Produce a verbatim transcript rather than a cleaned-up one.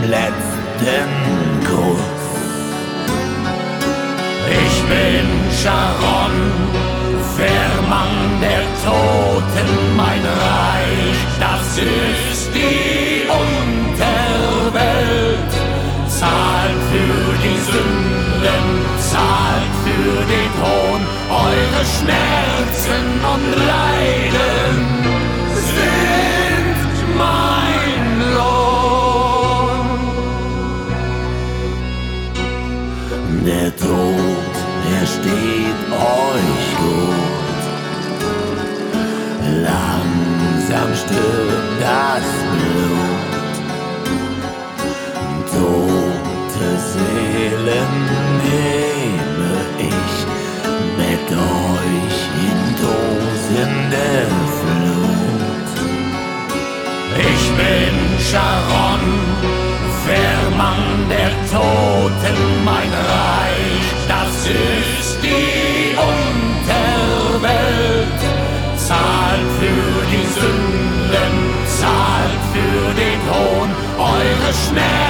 letzten Kuss. Ich bin Charon, Fährmann der Toten, mein Reich, das ist die Unterwelt. Zahlt für die Sünden, zahlt für den Hohn, eure Schmerzen und Leiden sind mein Lohn. Der Tod, er steht euch gut, langsam stirbt das Blut. Tote Seelen nehme ich mit euch in tosende Flut. Ich bin Charon, Fährmann der Toten, mein Reich, das ist die Unterwelt. Zahlt für die Sünden, zahlt für den Hohn, eure Schmerzen